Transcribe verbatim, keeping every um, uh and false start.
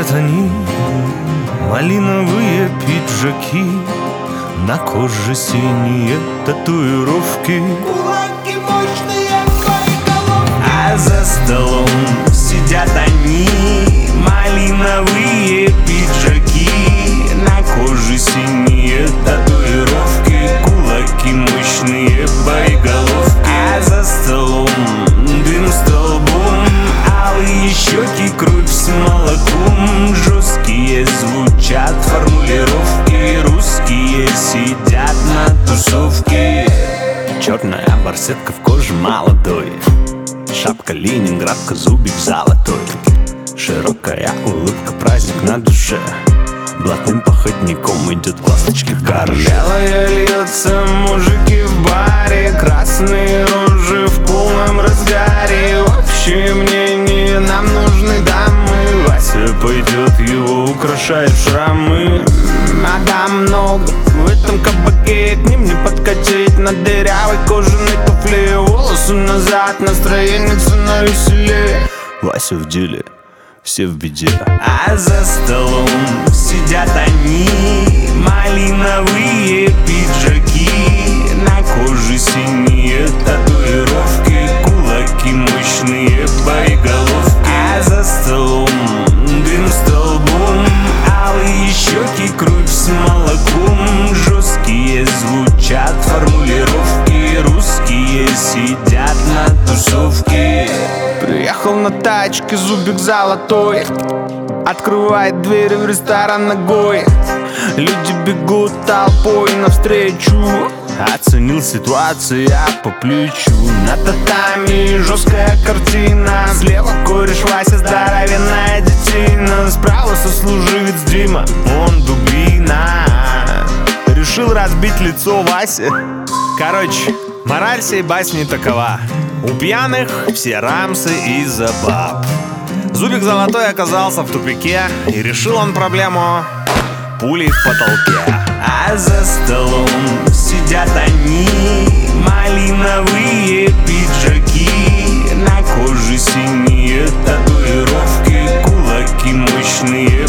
Сидят они, малиновые пиджаки, на коже синие татуировки, кулаки мощные, боеголовки. а за столом сидят они, малиновые пиджаки, на коже синие татуировки, кулаки мощные, боеголовки. А за столом дым столбом, алые щеки, кровь с молоком, жесткие звучат формулировки, русские сидят на тусовке. Черная барсетка в коже молодой, шапка ленинградка, зубик золотой, широкая улыбка, праздник на душе, блатным походником идет к ласточке в гараже. Белое льется, мужики в баре, красные рожи в полном разгаре. Общее мнение, нам нужны дамы, Вася пойдет, его украшают шрамы. А дам много в этом кабаке, к ним не подкатить на дырявой кожаной туфле. Волосы назад, настроение на веселее, Вася в деле, все в беде. А за столом сидят они, малиновые пиджаки, на коже синие татуировки, кулаки мощные, боеголовки. А за столом дым столбом, алые щеки, кровь с молоком, жесткие звучат формулировки, русские сидят на тусовке. Приехал на тачке, зубик золотой, открывает двери в ресторан ногой. Люди бегут толпой навстречу, оценил ситуацию я по плечу. На татами жесткая картина, слева кореш Вася, здоровенная детина, справа сослуживец Дима, он дубина. Решил разбить лицо Васе. Короче, мораль сей басни такова: у пьяных все рамсы из-за баб. Зубик золотой оказался в тупике, и решил он проблему пулей в потолке. А за столом сидят они, малиновые пиджаки, на коже синие татуировки, кулаки мощные,